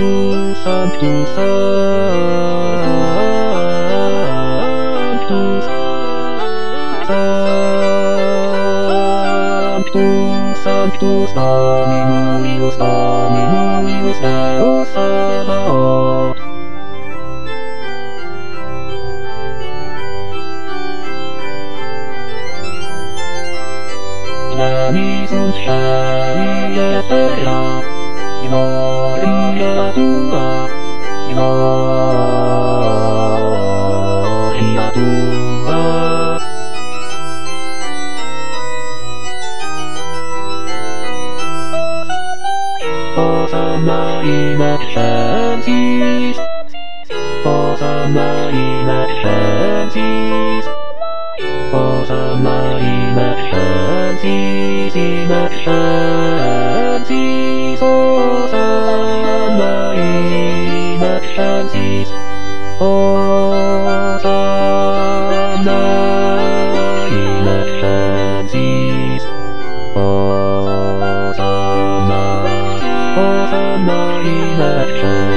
Sanctus, Sanctus, Sanctus, Sanctus, Sanctus, Dominus, Dominus, Deus Sabaoth. Veni sunt celi et terra, gloria tua, gloria tua. Hosanna in excelsis, Hosanna in excelsis, Hosanna in excelsis, in excelsis, Hosanna in excelsis, Hosanna in excelsis, Hosanna, Hosanna in excelsis.